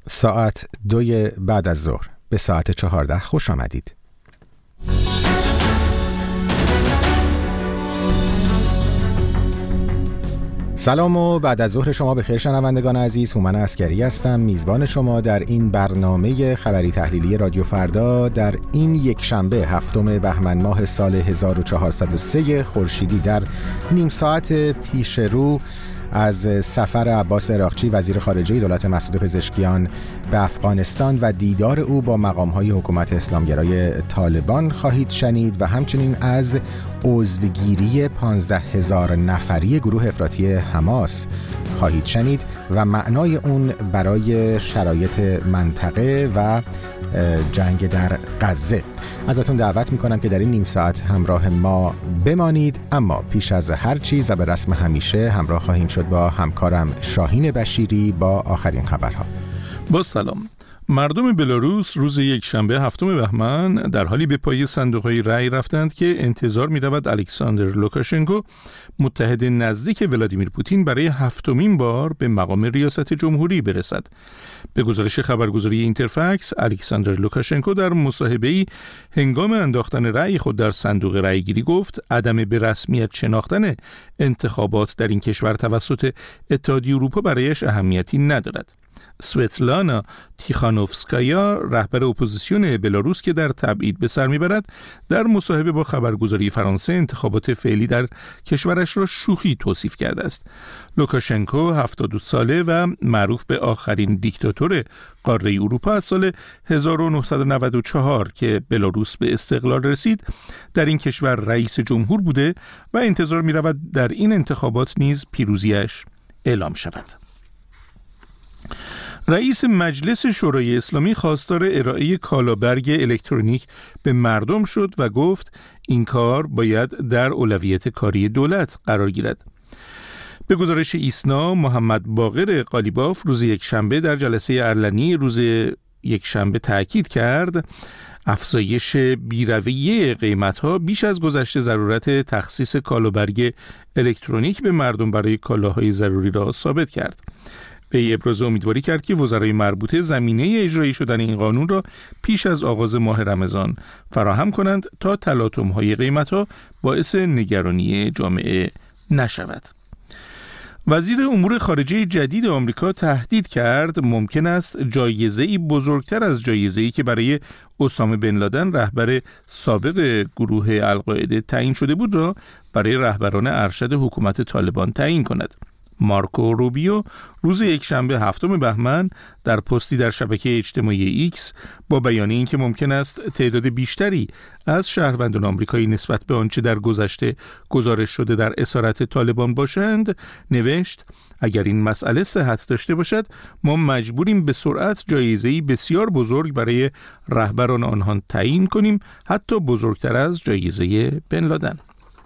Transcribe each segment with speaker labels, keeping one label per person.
Speaker 1: ساعت 2 بعد از ظهر به ساعت 14 خوش آمدید. سلام و بعد از ظهر شما بخیر شنوندگان عزیز. هومن عسکری هستم، میزبان شما در این برنامه خبری تحلیلی رادیو فردا در این یک شنبه 7 بهمن ماه سال 1403 خورشیدی. در نیم ساعت پیش رو از سفر عباس عراقچی وزیر خارجه دولت مسعود پزشکیان به افغانستان و دیدار او با مقام‌های حکومت اسلامگرای طالبان خواهید شنید و همچنین از عضوگیری 15,000 نفری گروه افراطی حماس خواهید شنید و معنای اون برای شرایط منطقه و جنگ در غزه. ازتون دعوت میکنم که در این نیم ساعت همراه ما بمانید، اما پیش از هر چیز و به رسم همیشه همراه خواهیم شد با همکارم شاهین بشیری با آخرین خبرها.
Speaker 2: با سلام. مردم بلاروس روز یک شنبه 7 بهمن در حالی به پای صندوق‌های رأی رفتند که انتظار می‌رود الکساندر لوکاشنکو، متحد نزدیک ولادیمیر پوتین، برای 7مین بار به مقام ریاست جمهوری برسد. به گزارش خبرگزاری اینترفکس، الکساندر لوکاشنکو در مصاحبه‌ای هنگام انداختن رأی خود در صندوق رأیگیری گفت عدم به رسمیت شناختن انتخابات در این کشور توسط اتحادیه اروپا برایش اهمیتی ندارد. سوتلانا تیخانوفسکایا، رهبر اپوزیسیون بلاروس که در تبعید به سر میبرد، در مصاحبه با خبرگزاری فرانسه انتخابات فعلی در کشورش را شوخی توصیف کرده است. لوکاشنکو 72 ساله و معروف به آخرین دیکتاتور قاره اروپا از سال 1994 که بلاروس به استقلال رسید در این کشور رئیس جمهور بوده و انتظار میرود در این انتخابات نیز پیروزیش اعلام شود. رئیس مجلس شورای اسلامی خواستار ارائه کالابرگ الکترونیک به مردم شد و گفت این کار باید در اولویت کاری دولت قرار گیرد. به گزارش ایسنا، محمد باقر قالیباف روز یک شنبه در جلسه علنی روز یک شنبه تأکید کرد افزایش بی‌رویه قیمت‌ها بیش از گذشته ضرورت تخصیص کالابرگ الکترونیک به مردم برای کالاهای ضروری را ثابت کرد. به ابراز امیدواری کرد که وزرای مربوطه زمینه اجرایی شدن این قانون را پیش از آغاز ماه رمضان فراهم کنند تا تلاطم‌های قیمت‌ها باعث نگرانی جامعه نشود. وزیر امور خارجه جدید آمریکا تهدید کرد ممکن است جایزه‌ای بزرگتر از جایزه‌ای که برای اسامه بن لادن، رهبر سابق گروه القاعده تعیین شده بود، را برای رهبران ارشد حکومت طالبان تعیین کند. مارکو روبیو روز یک شنبه 7 بهمن در پستی در شبکه اجتماعی ایکس با بیان اینکه ممکن است تعداد بیشتری از شهروندان آمریکایی نسبت به آنچه در گذشته گزارش شده در اسارت طالبان باشند، نوشت اگر این مسئله صحت داشته باشد ما مجبوریم به سرعت جایزه‌ای بسیار بزرگ برای رهبران آنها تعیین کنیم، حتی بزرگتر از جایزه بن لادن.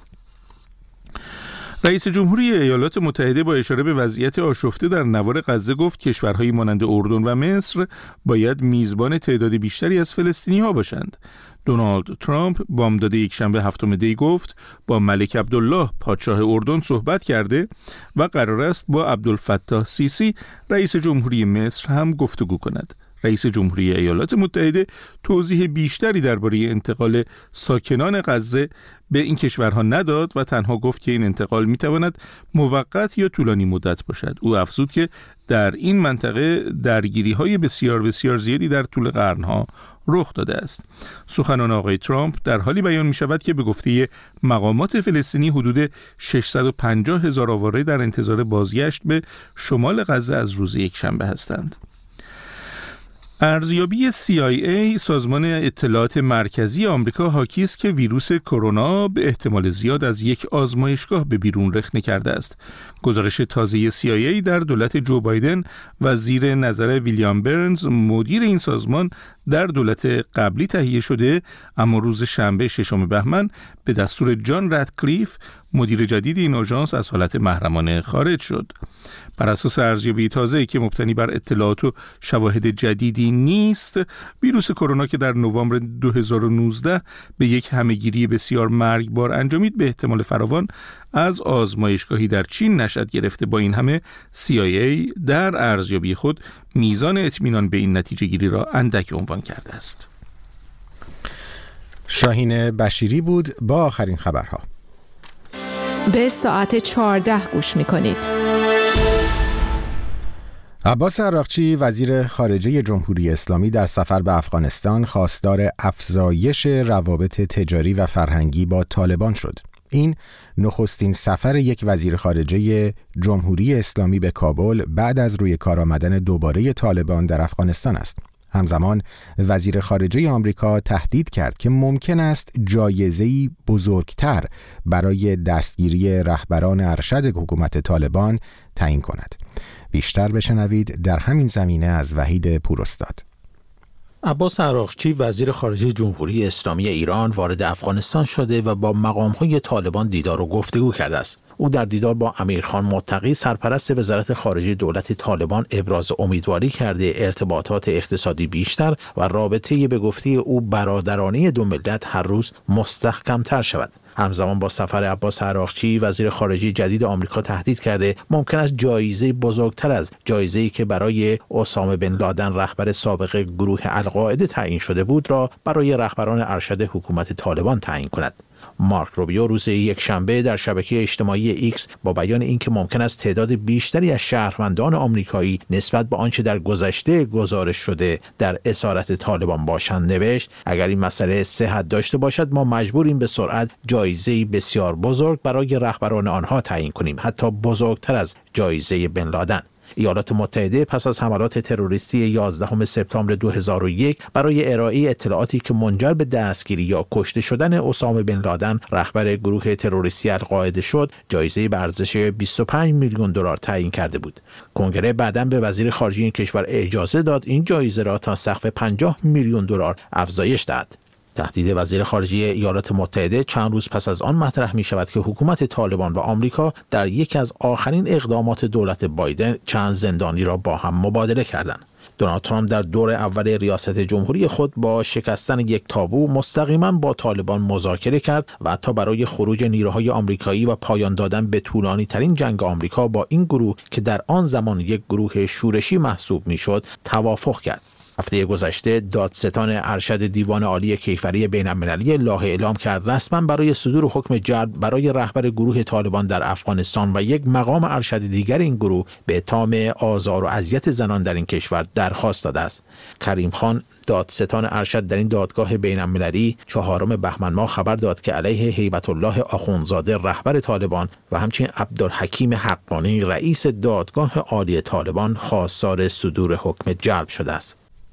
Speaker 2: رئیس جمهوری ایالات متحده با اشاره به وضعیت آشفته در نوار غزه گفت کشورهایی مانند اردن و مصر باید میزبان تعداد بیشتری از فلسطینی‌ها باشند. دونالد ترامپ بامداد یک شنبه 7 دی گفت با ملک عبدالله پادشاه اردن صحبت کرده و قرار است با عبدالفتاح سیسی رئیس جمهوری مصر هم گفتگو کند. رئیس جمهوری ایالات متحده توضیح بیشتری درباره انتقال ساکنان غزه به این کشورها نداد و تنها گفت که این انتقال میتواند موقت یا طولانی مدت باشد. او افزود که در این منطقه درگیری‌های بسیار بسیار زیادی در طول قرن‌ها رخ داده است. سخنان آقای ترامپ در حالی بیان می شود که به گفته مقامات فلسطینی حدود 650,000 آواره در انتظار بازگشت به شمال غزه از روز یک شنبه هستند. ارزیابی CIA، سازمان اطلاعات مرکزی آمریکا، حاکی است که ویروس کرونا به احتمال زیاد از یک آزمایشگاه به بیرون رخنه کرده است. گزارش تازه CIA در دولت جو بایدن و زیر نظر ویلیام برنز، مدیر این سازمان، در دولت قبلی تهیه شده، اما روز شنبه 6 بهمن به دستور جان رادکلیف، مدیر جدید این آژانس از حالت محرمانه خارج شد. بر اساس ارزیابی تازه‌ای که مبتنی بر اطلاعات و شواهد جدیدی نیست، ویروس کرونا که در نوامبر 2019 به یک همهگیری بسیار مرگبار انجامید به احتمال فراوان از آزمایشگاهی در چین نشأت گرفته. با این همه CIA در ارزیابی خود میزان اطمینان به این نتیجه گیری را اندک عنوان کرده است.
Speaker 1: شاهین بشیری بود با آخرین خبرها.
Speaker 3: به ساعت 14 گوش می‌کنید.
Speaker 1: عباس عراقچی وزیر خارجه جمهوری اسلامی در سفر به افغانستان خواستار افزایش روابط تجاری و فرهنگی با طالبان شد. این نخستین سفر یک وزیر خارجه جمهوری اسلامی به کابل بعد از روی کار آمدن دوباره طالبان در افغانستان است. همزمان وزیر خارجه آمریکا تهدید کرد که ممکن است جایزه‌ای بزرگتر برای دستگیری رهبران ارشد حکومت طالبان تعیین کند. بیشتر بشنوید در همین زمینه از وحید پوراستاد.
Speaker 4: عباس عراقچی وزیر خارجه جمهوری اسلامی ایران وارد افغانستان شده و با مقام‌های طالبان دیدار و گفتگو کرده است. او در دیدار با امیرخان متقی سرپرست وزارت خارجه دولت طالبان ابراز امیدواری کرده ارتباطات اقتصادی بیشتر و رابطه به گفته او برادرانه دو ملت هر روز مستحکم‌تر شود. همزمان با سفر عباس عراقچی وزیر خارجه جدید آمریکا تهدید کرده ممکن است جایزه بزرگتر از جایزه‌ای که برای اسامه بن لادن رهبر سابق گروه القاعده تعیین شده بود را برای رهبران ارشد حکومت طالبان تعیین کند. مارک روبیو روز یکشنبه در شبکه اجتماعی ایکس با بیان اینکه ممکن است تعداد بیشتری از شهروندان آمریکایی نسبت به آنچه در گذشته گزارش شده در اسارت طالبان باشند نوشت: اگر این مسئله صحت داشته باشد ما مجبوریم به سرعت جایزه‌ای بسیار بزرگ برای رهبران آنها تعیین کنیم، حتی بزرگتر از جایزه بن لادن. ایالات متحده پس از حملات تروریستی 11 سپتامبر 2001 برای ارائه اطلاعاتی که منجر به دستگیری یا کشته شدن اسامه بن لادن رهبر گروه تروریستی القاعده شد، جایزه به ارزش 25 میلیون دلار تعیین کرده بود. کنگره بعداً به وزیر خارجه این کشور اجازه داد این جایزه را تا سقف 50 میلیون دلار افزایش دهد. تهدید وزیر خارجه ایالات متحده چند روز پس از آن مطرح می شود که حکومت طالبان و آمریکا در یکی از آخرین اقدامات دولت بایدن چند زندانی را با هم مبادله کردند. دونالد ترامپ در دور اول ریاست جمهوری خود با شکستن یک تابو مستقیما با طالبان مذاکره کرد و حتی برای خروج نیروهای آمریکایی و پایان دادن به طولانی ترین جنگ آمریکا با این گروه که در آن زمان یک گروه شورشی محسوب می شد توافق کرد. هفته گذشته دادستان ارشد دیوان عالی کیفری بین‌المللی لاهه اعلام کرد رسما برای صدور حکم جلب برای رهبر گروه طالبان در افغانستان و یک مقام ارشد دیگر این گروه به اتهام آزار و اذیت زنان در این کشور درخواست داده است. کریم خان دادستان ارشد در این دادگاه بین‌المللی 4 بهمن ماه خبر داد که علیه هیبت الله آخوندزاده رهبر طالبان و همچنین عبدالحکیم حقانی رئیس دادگاه عالی طالبان خواستار صدور حکم جلب شده است.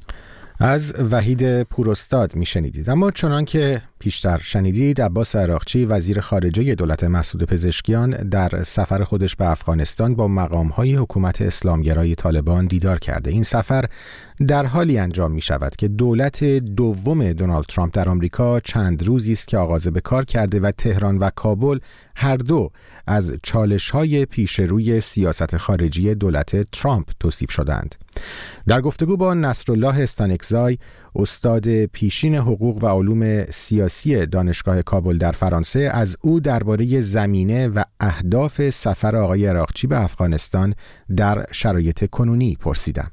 Speaker 1: از وحید پوراستاد میشنیدید. اما چنان که پیشتر شنیدید، عباس عراقچی وزیر خارجه دولت مسعود پزشکیان در سفر خودش به افغانستان با مقام‌های حکومت اسلامگرای طالبان دیدار کرده. این سفر در حالی انجام می شود که دولت دوم دونالد ترامپ در آمریکا چند روزی است که آغاز به کار کرده و تهران و کابل هر دو از چالش‌های پیش روی سیاست خارجی دولت ترامپ توصیف شدند. در گفتگو با نصرالله استانکزای، استاد پیشین حقوق و علوم سیاسی دانشگاه کابل در فرانسه، از او درباره زمینه و اهداف سفر آقای عراقچی به افغانستان در شرایط کنونی پرسیدم.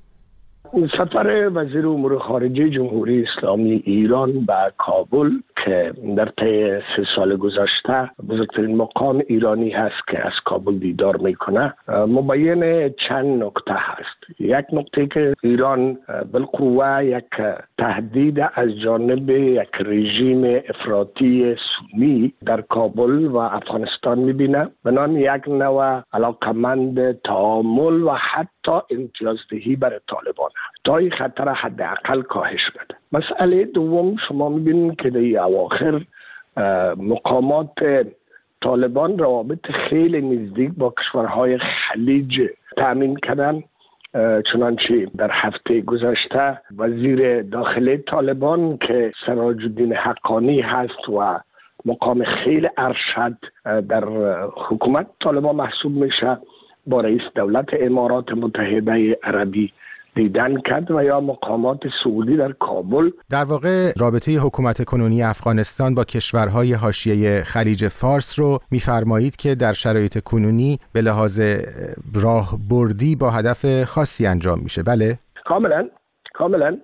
Speaker 5: سفر وزیر امور خارجه جمهوری اسلامی ایران به کابل که در طی 3 سال گذشته بزرگترین مقام ایرانی هست که از کابل دیدار میکنه، مبین چند نکته هست. یک نکته که ایران بالقوه یک تهدید از جانب یک رژیم افراطی سنی در کابل و افغانستان میبینه، بنابراین یک نوع علاقمند تعامل و حتی امتیازدهی برای طالبان تا این خطر حداقل کاهش بده. مسئله دوم، شما میبینید که در اواخر مقامات طالبان روابط خیلی نزدیک با کشورهای خلیج تأمین کردن. چنانچه در هفته گذشته وزیر داخلی طالبان که سراج الدین حقانی هست و مقام خیلی ارشد در حکومت طالبان محسوب میشه، با رئیس دولت امارات متحده عربی دیدن کرد و یا مقامات سعودی در کابل.
Speaker 1: در واقع رابطه حکومت کنونی افغانستان با کشورهای حاشیه خلیج فارس رو می‌فرمایید که در شرایط کنونی به لحاظ راهبردی با هدف خاصی انجام میشه. بله؟ کاملا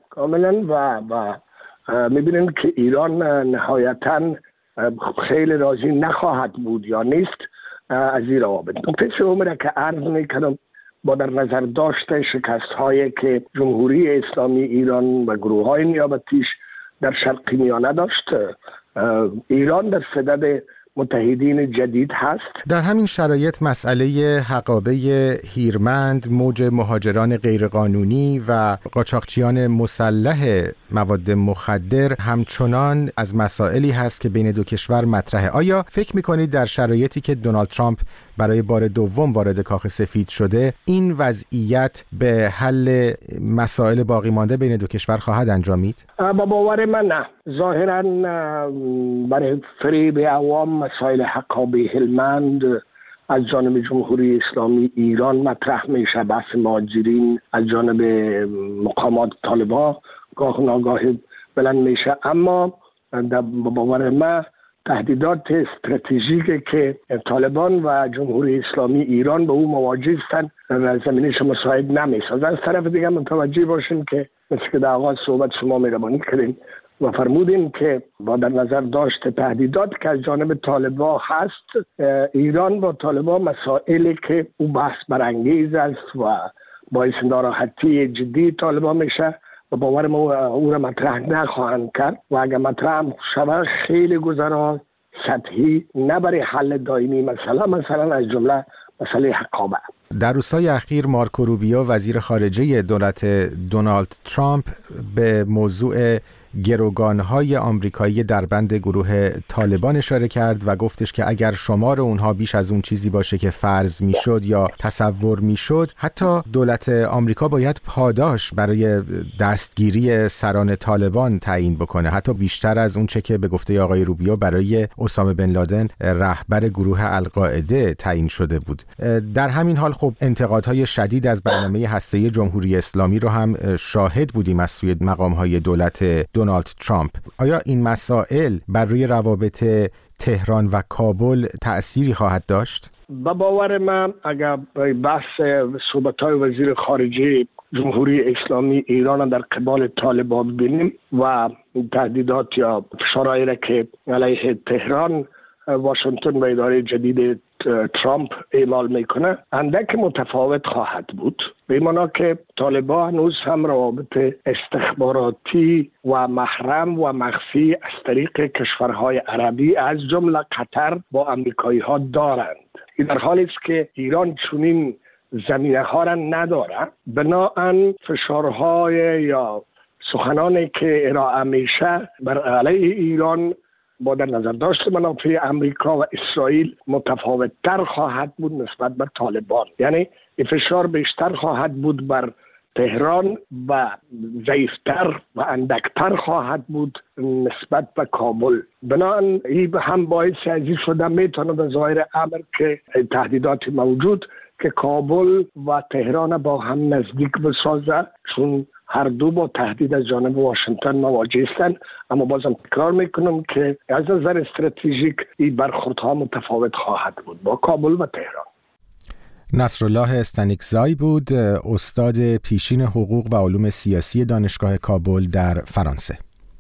Speaker 1: و می‌بینیم که ایران نهایتاً خیلی راضی نخواهد بود یا نیست از این روابط. نکته سوم که عرض می‌کنم، با در نظر داشته شکست‌هایی که جمهوری اسلامی ایران و گروه‌های نیابتیش در شرق میانه داشت، ایران در صدد متحدین جدید هست. در همین شرایط مسئله حقابه هیرمند، موج مهاجران غیرقانونی و قاچاقچیان مسلح مواد مخدر همچنان از مسائلی هست که بین دو کشور مطرحه. آیا فکر می‌کنید در شرایطی که دونالد ترامپ برای بار دوم وارد کاخ سفید شده، این وضعیت به حل مسائل باقی مانده بین دو کشور خواهد انجامید؟ با باور من نه. ظاهراً برای فریب عوام مسائل حقابه هلمند از جانب جمهوری اسلامی ایران مطرح میشه، بحث مهاجرین از جانب مقامات طالبان گاه ناگاه بلند میشه، اما با باور من تهدیدات استراتژیکی که طالبان و جمهوری اسلامی ایران به او مواجه هستند در زمینش مساعد نمیسازد. از طرف دیگه متوجه باشیم که مثل که در آغاز صحبت شما مهربانی کردین و فرمودیم که با در نظر داشت تهدیدات که از جانب طالبان هست، ایران با طالبان مسائلی که او بحث برانگیز است و باعث ناراحتی جدی طالبان میشه و باور ما او را مطرح نخواهند کرد و اگر مطرح شود خیلی گذرا سطحی، نه برای حل دائمی مثلا از جمله مسئله حقابه. در روزهای اخیر مارکو روبیو وزیر خارجه دولت دونالد ترامپ به موضوع گروگان‌های آمریکایی در بند گروه طالبان اشاره کرد و گفتش که اگر شمار اونها بیش از اون چیزی باشه که فرض میشد یا تصور میشد، حتی دولت آمریکا باید پاداش برای دستگیری سران طالبان تعیین بکنه، حتی بیشتر از اون چه که به گفته آقای روبیو برای اسامه بن لادن رهبر گروه القاعده تعیین شده بود. در همین حال خب انتقادهای شدید از برنامه هسته‌ای جمهوری اسلامی رو هم شاهد بودیم از سوی مقام‌های دولت دونالد ترامپ. آیا این مسائل بر روی روابط تهران و کابل تأثیری خواهد داشت؟ با باور من اگر بحث صحبت‌های وزیر خارجه جمهوری اسلامی ایران در قبال طالبان ببینیم و تهدیدات یا فشارهایی را که علیه تهران واشنگتن و اداره جدید ترامپ اعمال میکنه اندک متفاوت خواهد بود، به معنی که طالبان هنوز هم روابط استخباراتی و محرم و مخفی از طریق کشورهای عربی از جمله قطر با امریکایی ها دارند. این در حالی است که ایران چنین زمینه ها را نداره، بنابراین فشارهای یا سخنانی که ارائه میشه بر علیه ایران با در نظر داشت منافع امریکا و اسرائیل متفاوت تر خواهد بود نسبت به طالبان. یعنی فشار بیشتر خواهد بود بر تهران و ضعیفتر و اندکتر خواهد بود نسبت به کابل. بنابراین این هم باعث عزیز شده میتونه به ظاهر امر که تهدیدات موجود که کابل و تهران با هم نزدیک بسازه، چون هر دو با تهدید از جانب واشنگتن مواجه هستند، اما بازم تکرار میکنم که از نظر استراتژیک این برخوردها متفاوت خواهد بود با کابل و تهران. نصرالله استانیکزای بود، استاد پیشین حقوق و علوم سیاسی دانشگاه کابل در فرانسه.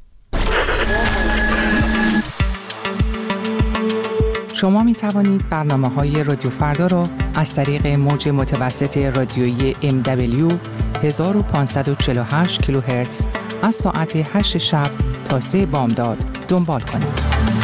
Speaker 6: شما می توانید برنامه‌های رادیو فردا را از طریق موج متوسط رادیویی MW 1548 کیلوهرتز از ساعت 8 شب تا 3 بامداد دنبال کنید.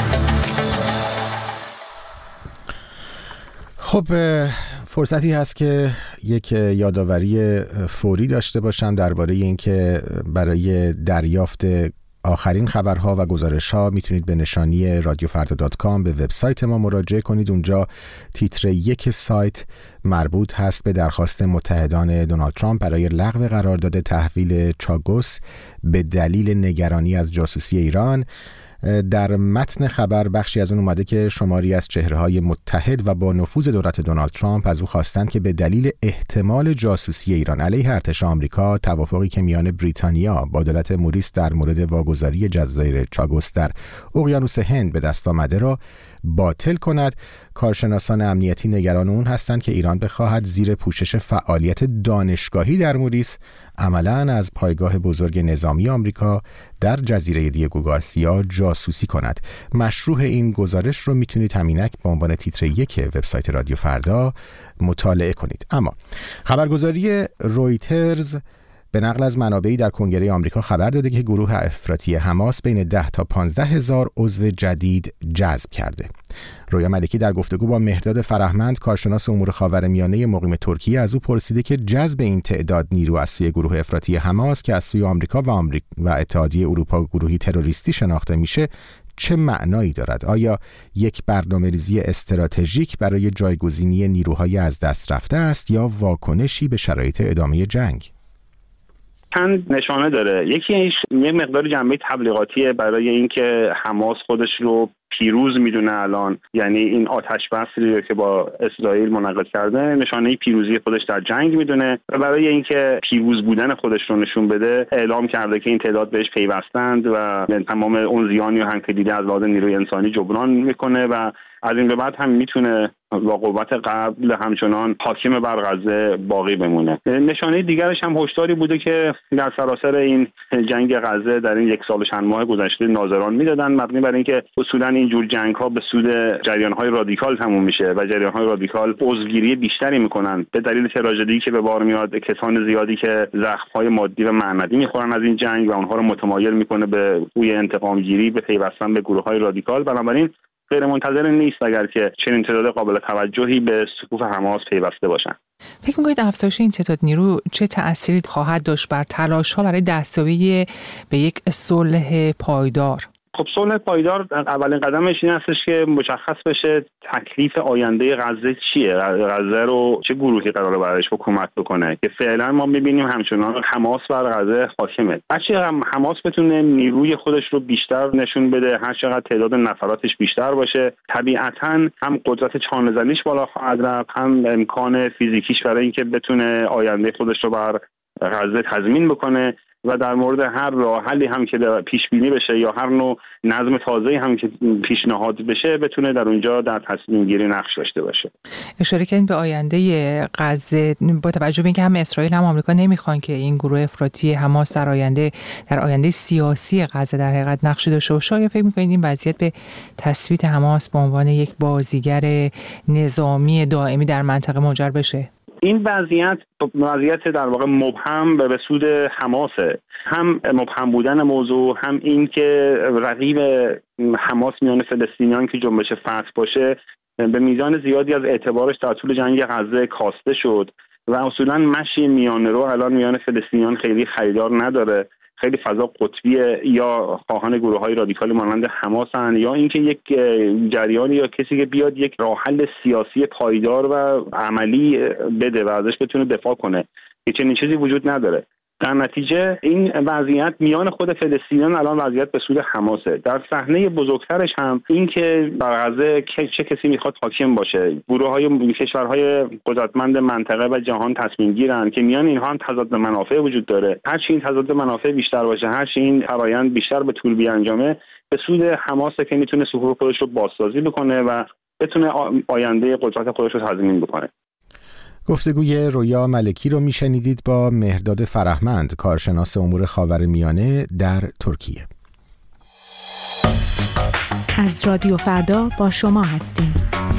Speaker 1: خب فرصتی هست که یک یادآوری فوری داشته باشم درباره اینکه برای دریافت آخرین خبرها و گزارش‌ها میتونید به نشانی radiofrda.com به وبسایت ما مراجعه کنید. اونجا تیتر 1 سایت مربوط هست به درخواست متحدان دونالد ترامپ برای لغو قرارداد تحویل چاگوس به دلیل نگرانی از جاسوسی ایران. در متن خبر بخشی از اون اومده که شماری از چهره‌های متحد و با نفوذ دولت دونالد ترامپ از او خواستند که به دلیل احتمال جاسوسی ایران علیه ارتش آمریکا توافقی که میان بریتانیا با دولت موریس در مورد واگذاری جزایر چاگوس در اقیانوس هند به دست آمده را باطل کند. کارشناسان امنیتی نگران اون هستند که ایران بخواهد زیر پوشش فعالیت دانشگاهی در موریس عملاً از پایگاه بزرگ نظامی آمریکا در جزیره دیگو گارسیا جاسوسی کند. مشروح این گزارش رو میتونید همینک به عنوان تیتر 1 وبسایت رادیو فردا مطالعه کنید. اما خبرگزاری رویترز به نقل از منابعی در کنگره آمریکا خبر داده که گروه افراطی حماس بین 10 تا 15 هزار عضو جدید جذب کرده. رویا ملکی در گفتگو با مهرداد فرهمند کارشناس امور خاورمیانه مقیم ترکیه از او پرسیده که جذب این تعداد نیرو از سوی گروه افراطی حماس که از سوی آمریکا و اتحادیه اروپا گروهی تروریستی شناخته میشه چه معنایی دارد؟ آیا یک برنامه‌ریزی استراتژیک برای جایگزینی نیروهای از دست رفته است یا واکنشی به شرایط ادامه جنگ؟
Speaker 7: چند نشانه داره. یکی یک مقدار جنبه تبلیغاتیه برای اینکه حماس خودش رو پیروز میدونه الان، یعنی این آتش بسی که با اسرائیل منعقد کرده نشانه پیروزی خودش در جنگ میدونه و برای اینکه پیروز بودن خودش رو نشون بده اعلام کرده که این تعداد بهش پیوستند و تمام اون زیانی هم که دیده از لحاظ نیروی انسانی جبران میکنه و از این به بعد هم میتونه با قوت قبل همچنان حاکم بر غزه باقی بمونه. نشانه دیگرش هم هشداری بوده که در سراسر این جنگ غزه در این 1 سال و چند ماه گذشته ناظران میدادن مبنی بر اینکه اصولا این جور جنگ ها به سود جریان‌های رادیکال تموم میشه و جریان‌های رادیکال عضوگیری بیشتری میکنن به دلیل تراژدی که به بار میاد، کسان زیادی که زخم‌های مادی و معنوی میخورن از این جنگ و اونها رو متمایل میکنه به روی انتقام گیری، به پیوستن به گروه‌های رادیکال. بنابراین غیر منتظر نیست اگر که چنین تعداد قابل توجهی به صفوف حماس پیوسته باشن.
Speaker 6: فکر می‌کنید افزایش این تعداد نیرو چه تأثیری خواهد داشت بر تلاش‌ها برای دستیابی به یک صلح پایدار؟
Speaker 7: خب صلح پایدار اولین قدمش این هستش که مشخص بشه تکلیف آینده غزه چیه، غزه رو چه گروهی قراره برایش حکومت بکنه که فعلا ما می‌بینیم همچنان حماس بر غزه حاکمه. هرچقدر حماس بتونه نیروی خودش رو بیشتر نشون بده، هر چقدر تعداد نفراتش بیشتر باشه، طبیعتاً هم قدرت چانه‌زنیش بالا خواهد رفت، هم امکان فیزیکیش برای اینکه بتونه آینده خودش رو بر غزه تضمین بکنه و در مورد هر راه حلی هم که پیش بینی بشه یا هر نوع نظم تازه‌ای هم که پیشنهاد بشه بتونه در اونجا در تصمیم گیری نقش داشته باشه.
Speaker 6: اشاره کردین به آینده غزه با توجه به اینکه هم اسرائیل هم آمریکا نمیخوان که این گروه افراطی حماس در آینده سیاسی غزه در حقیقت نقشی داشته باشه، آیا فکر می‌کنید این وضعیت به تثبیت حماس به عنوان یک بازیگر نظامی دائمی در منطقه منجر بشه؟
Speaker 7: این وضعیت در واقع مبهم به سود حماسه، هم مبهم بودن موضوع، هم این که رقیب حماس میان فلسطینیان که جنبش فتح باشه به میزان زیادی از اعتبارش در طول جنگ غزه کاسته شد و اصولا مشی میانه رو الان میان فلسطینیان خیلی خریدار نداره. خیلی فضا قطبیه، یا خواهان گروه‌های رادیکال مانند حماسن یا اینکه یک جریانی یا کسی که بیاد یک راه حل سیاسی پایدار و عملی بده و ازش بتونه دفاع کنه که چنین چیزی وجود نداره. در نتیجه این وضعیت میان خود فلسطینیان الان وضعیت به سود حماسه. در صحنه بزرگترش هم این که در غزه چه کسی میخواد حاکم باشه، گروه‌های کشورهای قدرتمند منطقه و جهان تصمیم گیرن که میان اینها هم تضاد منافع وجود داره. هر چی این تضاد منافع بیشتر باشه، هر چی این فرآیند بیشتر به طول بیانجامه، به سود حماسه که میتونه صفوف خودش رو بازسازی بکنه و بتونه آینده قدرت خودش رو تضمین بکنه.
Speaker 1: گفتگوی رویا ملکی رو میشنیدید با مهرداد فرهمند، کارشناس امور خاورمیانه در ترکیه.
Speaker 3: از رادیو فردا با شما هستیم.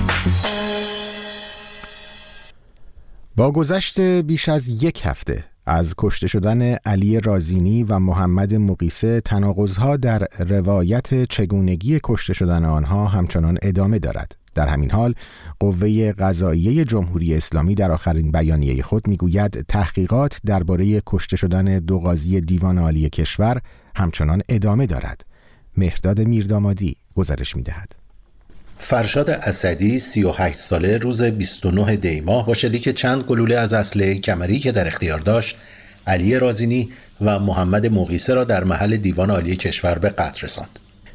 Speaker 1: با گذشت بیش از 1 هفته از کشته شدن علی رازینی و محمد مقیسه، تناقض‌ها در روایت چگونگی کشته شدن آنها همچنان ادامه دارد. در همین حال قوه قضاییه جمهوری اسلامی در آخرین بیانیه خود میگوید تحقیقات درباره کشته شدن 2 قاضی دیوان عالی کشور همچنان ادامه دارد. مهرداد میردامادی گزارش میدهد.
Speaker 8: فرشاد اسدی 38 ساله روز 29 دی ماه با شلیک چند گلوله از اسلحه کمری که در اختیار داشت علی رازینی و محمد مقیسه را در محل دیوان عالی کشور به قتل رساند.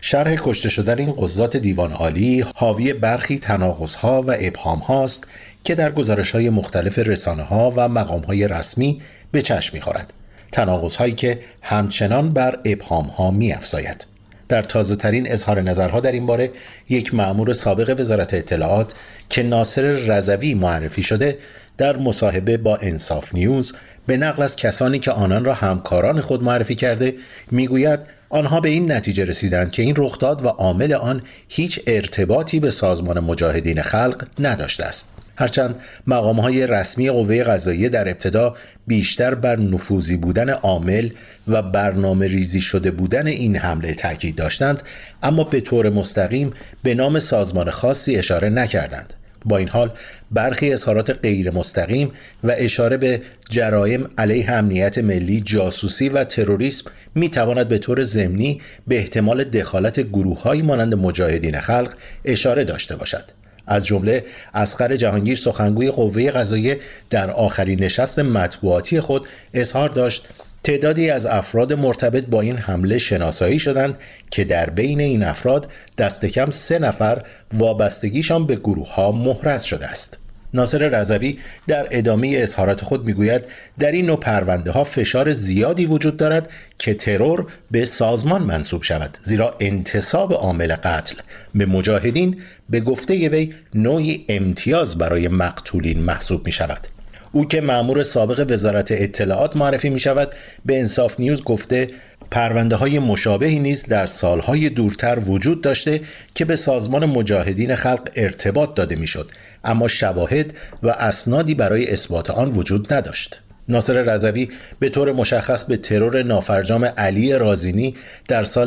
Speaker 8: شرح کشته شدن این قضات دیوان عالی حاوی برخی تناقض‌ها و ابهام‌ها است که در گزارش‌های مختلف رسانه‌ها و مقام‌های رسمی به چشم می‌خورد. تناقض‌هایی که همچنان بر ابهام‌ها می‌افزاید. در تازه‌ترین اظهار نظرها در این باره، یک مأمور سابق وزارت اطلاعات که ناصر رضوی معرفی شده، در مصاحبه با انصاف نیوز به نقل از کسانی که آنان را همکاران خود معرفی کرده میگوید آنها به این نتیجه رسیدند که این رخداد و عامل آن هیچ ارتباطی به سازمان مجاهدین خلق نداشته است. هرچند مقام‌های رسمی قوه قضاییه در ابتدا بیشتر بر نفوذی بودن عامل و برنامه ریزی شده بودن این حمله تاکید داشتند، اما به طور مستقیم به نام سازمان خاصی اشاره نکردند. با این حال برخی اظهارات غیر مستقیم و اشاره به جرایم علیه امنیت ملی، جاسوسی و تروریسم می تواند به طور ضمنی به احتمال دخالت گروه‌هایی مانند مجاهدین خلق اشاره داشته باشد. از جمله اصغر جهانگیر سخنگوی قوه قضاییه در آخرین نشست مطبوعاتی خود اظهار داشت تعدادی از افراد مرتبط با این حمله شناسایی شدند که در بین این افراد دست کم 3 نفر وابستگیشان به گروه‌ها محرز شده است. ناصر رضوی در ادامه اظهارات خود میگوید در این نوع پرونده‌ها فشار زیادی وجود دارد که ترور به سازمان منسوب شود، زیرا انتساب عامل قتل به مجاهدین به گفته وی نوعی امتیاز برای مقتولین محسوب می شود. او که مأمور سابق وزارت اطلاعات معرفی می شود به انصاف نیوز گفته پرونده های مشابهی نیز در سالهای دورتر وجود داشته که به سازمان مجاهدین خلق ارتباط داده می شد، اما شواهد و اسنادی برای اثبات آن وجود نداشت. ناصر رضوی به طور مشخص به ترور نافرجام علی رازینی در سال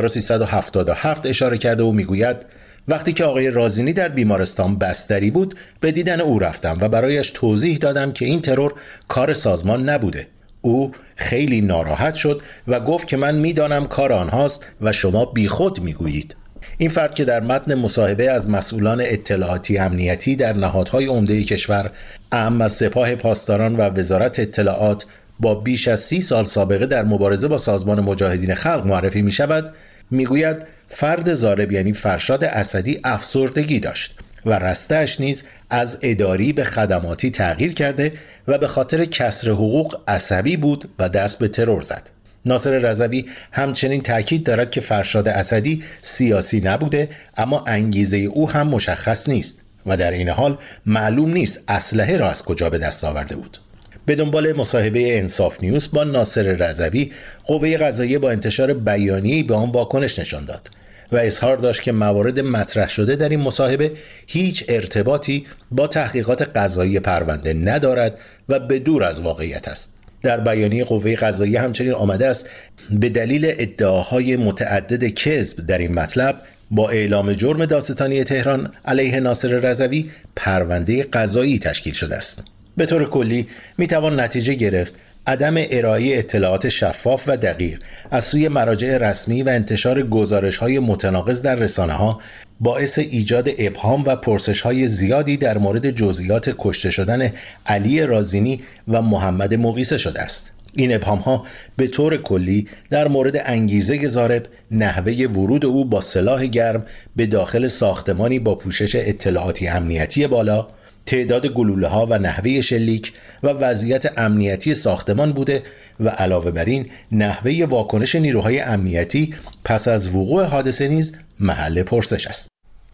Speaker 8: 1377 اشاره کرده و میگوید وقتی که آقای رازینی در بیمارستان بستری بود به دیدن او رفتم و برایش توضیح دادم که این ترور کار سازمان نبوده. او خیلی ناراحت شد و گفت که من میدانم کار آنهاست و شما بیخود میگویید. این فرد که در متن مصاحبه از مسئولان اطلاعاتی امنیتی در نهادهای عمده کشور، اعم از سپاه پاسداران و وزارت اطلاعات با بیش از 30 سال سابقه در مبارزه با سازمان مجاهدین خلق معرفی می شود، می گوید فرد ضارب یعنی فرشاد اسدی افسردگی داشت و رسته‌اش نیز از اداری به خدماتی تغییر کرده و به خاطر کسر حقوق عصبی بود و دست به ترور زد. ناصر رضوی همچنین تاکید دارد که فرشاد اسدی سیاسی نبوده، اما انگیزه او هم مشخص نیست و در این حال معلوم نیست اسلحه را از کجا به دست آورده بود. به دنبال مصاحبه انصاف نیوز با ناصر رضوی، قوه قضاییه با انتشار بیانیه‌ای به آن واکنش نشان داد و اظهار داشت که موارد مطرح شده در این مصاحبه هیچ ارتباطی با تحقیقات قضایی پرونده ندارد و به دور از واقعیت است. در بیانیه قوه قضاییه همچنین آمده است به دلیل ادعاهای متعدد کذب در این مطلب با اعلام جرم دادستانی تهران علیه ناصر رضوی پرونده قضایی تشکیل شده است. به طور کلی میتوان نتیجه گرفت عدم ارائه اطلاعات شفاف و دقیق از سوی مراجع رسمی و انتشار گزارش‌های متناقض در رسانه‌ها باعث ایجاد ابهام و پرسش‌های زیادی در مورد جزئیات کشته شدن علی رازینی و محمد مغیثه شده است. این ابهام‌ها به طور کلی در مورد انگیزه ضارب، نحوه ورود او با سلاح گرم به داخل ساختمانی با پوشش اطلاعاتی امنیتی بالا، تعداد گلوله‌ها و نحوه شلیک و وضعیت امنیتی ساختمان بوده و علاوه بر این نحوه واکنش نیروهای امنیتی پس از وقوع حادثه نیز محل پرسش است.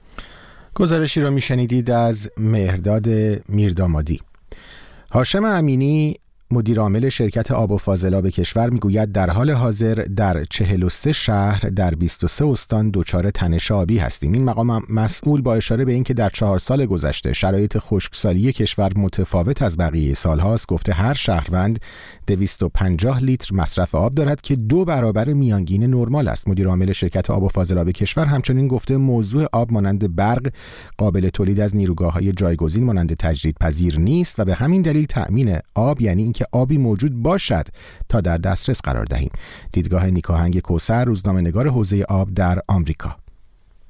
Speaker 1: گزارشی را میشنیدید از مهرداد میردامادی. هاشم امینی مدیر عامل شرکت آب و فاضلاب کشور میگوید در حال حاضر در 43 شهر در 23 استان دچار تنش آبی هستیم. این مقام مسئول با اشاره به اینکه در 4 سال گذشته شرایط خشکسالی کشور متفاوت از بقیه سالهاست گفته هر شهروند 250 لیتر مصرف آب دارد که 2 برابر میانگین نرمال است. مدیر عامل شرکت آب و فاضلاب کشور همچنین گفته موضوع آب مانند برق قابل تولید از نیروگاه‌های جایگزین مانند تجدیدپذیر نیست و به همین دلیل تأمین آب یعنی اینکه آبی موجود باشد تا در دسترس قرار دهیم. دیدگاه نیکاهنگ کوثر، روزنامه‌نگار حوزه آب در آمریکا.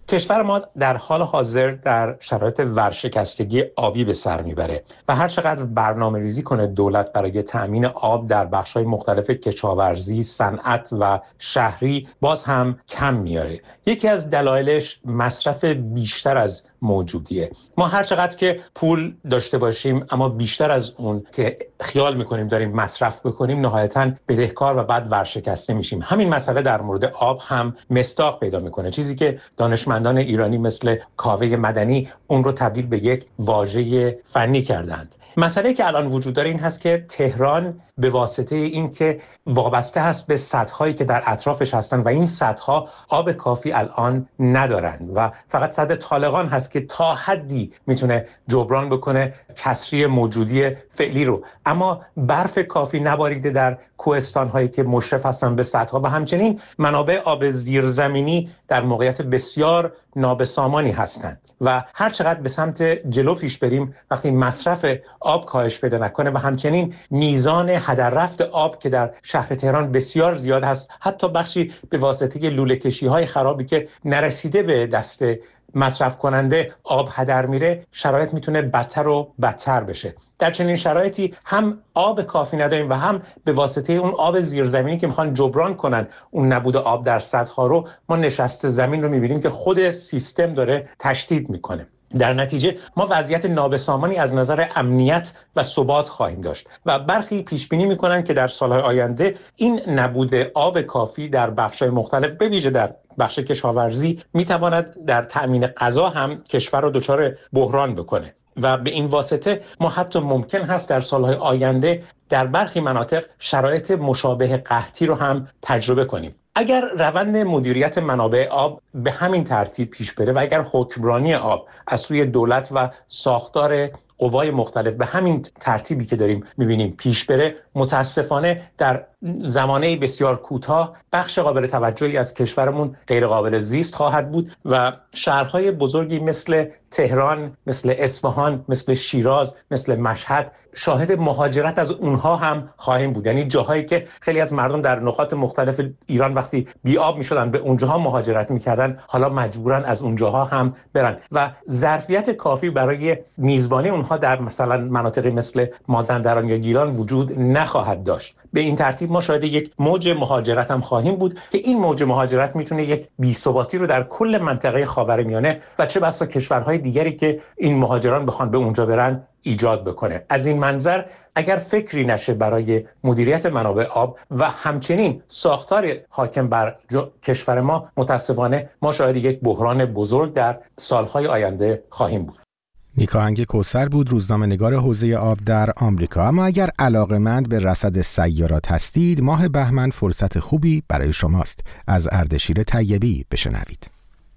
Speaker 9: کشور ما در حال حاضر در شرایط ورشکستگی آبی به سر میبره و هر چقدر برنامه ریزی کنه دولت برای تأمین آب در بخش‌های مختلف کشاورزی، صنعت و شهری باز هم کم میاره. یکی از دلایلش مصرف بیشتر از موجودیه. ما هر چقدر که پول داشته باشیم اما بیشتر از اون که خیال میکنیم داریم مصرف بکنیم نهایتاً بدهکار و بعد ورشکسته میشیم. همین مسئله در مورد آب هم مصداق پیدا میکنه، چیزی که دانشمندان ایرانی مثل کاوه مدنی اون رو تبدیل به یک واژه فنی کردند. مسئله که الان وجود داره این هست که تهران به واسطه این که وابسته هست به سدهایی که در اطرافش هستن و این سدها آب کافی الان ندارن و فقط سد طالقان هست که تا حدی میتونه جبران بکنه کسری موجودی فعلی رو، اما برف کافی نباریده در کوهستان‌هایی که مشرف هستن به سدها و همچنین منابع آب زیرزمینی در موقعیت بسیار نابسامانی هستند و هر چقدر به سمت جلو پیش بریم وقتی مصرف آب کاهش پیدا نکنه و همچنین میزان هدر رفت آب که در شهر تهران بسیار زیاد هست، حتی بخشی به واسطه لوله کشی‌های خرابی که نرسیده به دست مصرف کننده آب هدر میره، شرایط میتونه بدتر و بدتر بشه. در چنین شرایطی هم آب کافی نداریم و هم به واسطه اون آب زیرزمینی که میخوان جبران کنن اون نبود آب در سدها رو، ما نشست زمین رو میبینیم که خود سیستم داره تشدید میکنه. در نتیجه ما وضعیت نابسامانی از نظر امنیت و ثبات خواهیم داشت و برخی پیش بینی میکنن که در سالهای آینده این نبود آب کافی در بخش‌های مختلف به ویژه در بخش کشاورزی میتواند در تأمین غذا هم کشور رو دچار بحران بکنه و به این واسطه ما حتی ممکن هست در سالهای آینده در برخی مناطق شرایط مشابه قحطی رو هم تجربه کنیم. اگر روند مدیریت منابع آب به همین ترتیب پیش بره و اگر حکمرانی آب از سوی دولت و ساختار قوای مختلف به همین ترتیبی که داریم می‌بینیم پیش بره، متاسفانه در زمانه بسیار کوتاه بخش قابل توجهی از کشورمون غیر قابل زیست خواهد بود و شهرهای بزرگی مثل تهران، مثل اصفهان، مثل شیراز، مثل مشهد شاهد مهاجرت از اونها هم خواهیم بود. یعنی جاهایی که خیلی از مردم در نقاط مختلف ایران وقتی بی‌آب می‌شدن به اونجاها مهاجرت می‌کردن، حالا مجبورن از اونجاها هم برن و ظرفیت کافی برای میزبانی اونها در مثلا مناطقی مثل مازندران یا گیلان وجود نخواهد داشت. به این ترتیب ما شاید یک موج مهاجرت هم خواهیم بود که این موج مهاجرت میتونه یک بی‌ثباتی رو در کل منطقه خاورمیانه و چه بسا کشورهای دیگری که این مهاجران بخوان به اونجا برن ایجاد بکنه. از این منظر اگر فکری نشه برای مدیریت منابع آب و همچنین ساختار حاکم بر کشور ما، متاسفانه ما شاید یک بحران بزرگ در سالهای آینده خواهیم بود.
Speaker 1: نیکاهنگ کوثر بود، روزنامه‌نگار حوزه آب در آمریکا. اما اگر علاقه‌مند به رصد سیارات هستید، ماه بهمن فرصت خوبی برای شماست. از اردشیر طیبی بشنوید.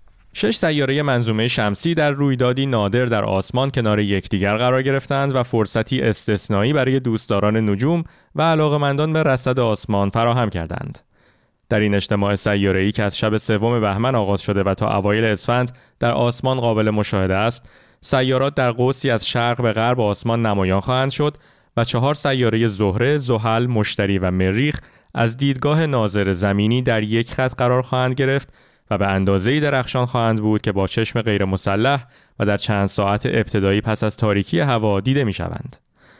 Speaker 10: 6 سیاره منظومه شمسی در رویدادی نادر در آسمان کنار یکدیگر قرار گرفتند و فرصتی استثنایی برای دوستداران نجوم و علاقه‌مندان به رصد آسمان فراهم کردند. در این اجتماع سیاره‌ای که از شب 3 بهمن آغاز شده و تا اوایل اسفند در آسمان قابل مشاهده است، سیارات در قوسی از شرق به غرب آسمان نمایان خواهند شد و 4 سیاره زهره، زحل، مشتری و مریخ از دیدگاه ناظر زمینی در یک خط قرار خواهند گرفت و به اندازه‌ای درخشان خواهند بود که با چشم غیر مسلح و در چند ساعت ابتدایی پس از تاریکی هوا دیده می‌شوند.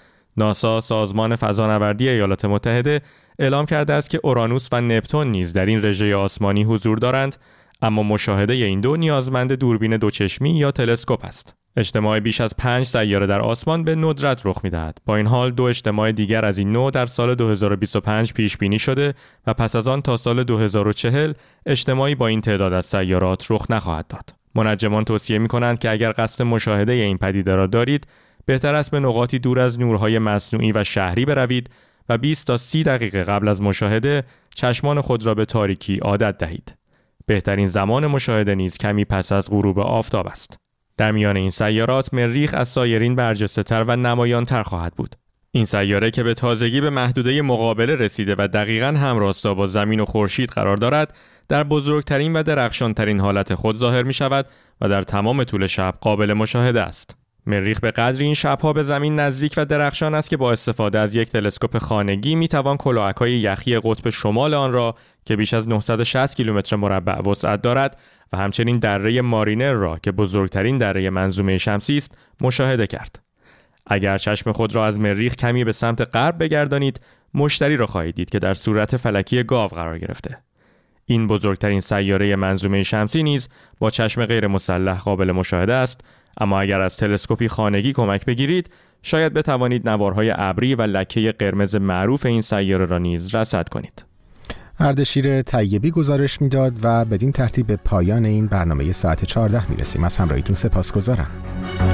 Speaker 10: ناسا، سازمان فضانوردی ایالات متحده، اعلام کرده است که اورانوس و نپتون نیز در این رژه آسمانی حضور دارند، اما مشاهده این دو نیازمند دوربین دوچشمی یا تلسکوپ است. اجتماع بیش از 5 سیاره در آسمان به ندرت رخ می‌دهد. با این حال 2 اجتماع دیگر از این نوع در سال 2025 پیش بینی شده و پس از آن تا سال 2040 اجتماعی با این تعداد از سیارات رخ نخواهد داد. منجمان توصیه می‌کنند که اگر قصد مشاهده این پدیده را دارید، بهتر است به نقاطی دور از نورهای مصنوعی و شهری بروید و 20 تا 30 دقیقه قبل از مشاهده چشمان خود را به تاریکی عادت دهید. بهترین زمان مشاهده نیز کمی پس از غروب آفتاب است. در میان این سیارات مریخ از سایرین برجسته‌تر و نمایان‌تر خواهد بود. این سیاره که به تازگی به محدوده مقابله رسیده و دقیقاً همراستا با زمین و خورشید قرار دارد، در بزرگترین و درخشانترین حالت خود ظاهر می شود و در تمام طول شب قابل مشاهده است. مریخ به قدری این شب‌ها به زمین نزدیک و درخشان است که با استفاده از یک تلسکوپ خانگی میتوان کلاهک‌های یخی قطب شمال آن را که بیش از 960 کیلومتر مربع وسعت دارد و همچنین دره مارینر را که بزرگترین دره منظومه شمسی است مشاهده کرد. اگر چشم خود را از مریخ کمی به سمت غرب بگردانید، مشتری را خواهید دید که در صورت فلکی گاو قرار گرفته. این بزرگترین سیاره منظومه شمسی نیز با چشم غیر مسلح قابل مشاهده است، اما اگر از تلسکوپی خانگی کمک بگیرید، شاید بتوانید نوارهای ابری و لکه قرمز معروف این سیاره را نیز رصد کنید.
Speaker 1: اردشیر طیبی گزارش میداد و بدین ترتیب به پایان این برنامه ساعت 14 میرسیم. از همراهیتون سپاسگزارم.